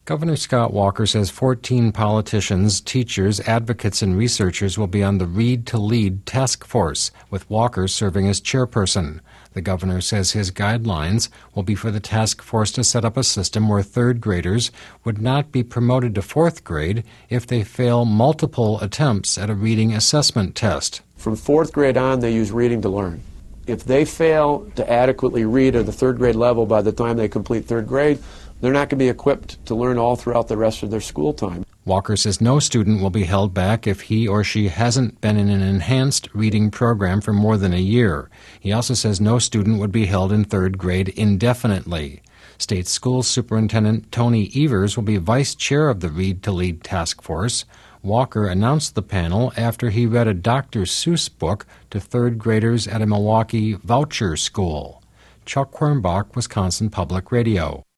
Governor Scott Walker says 14 politicians, teachers, advocates, and researchers will be on the Read to Lead task force, with Walker serving as chairperson. The governor says his guidelines will be for the task force to set up a system where third graders would not be promoted to fourth grade if they fail multiple attempts at a reading assessment test. From fourth grade on, they use reading to learn. If they fail to adequately read at the third grade level by the time they complete third grade, they're not going to be equipped to learn all throughout the rest of their school time. Walker says no student will be held back if he or she hasn't been in an enhanced reading program for more than a year. He also says no student would be held in third grade indefinitely. State School Superintendent Tony Evers will be vice chair of the Read to Lead task force. Walker announced the panel after he read a Dr. Seuss book to third graders at a Milwaukee voucher school. Chuck Quirmbach, Wisconsin Public Radio.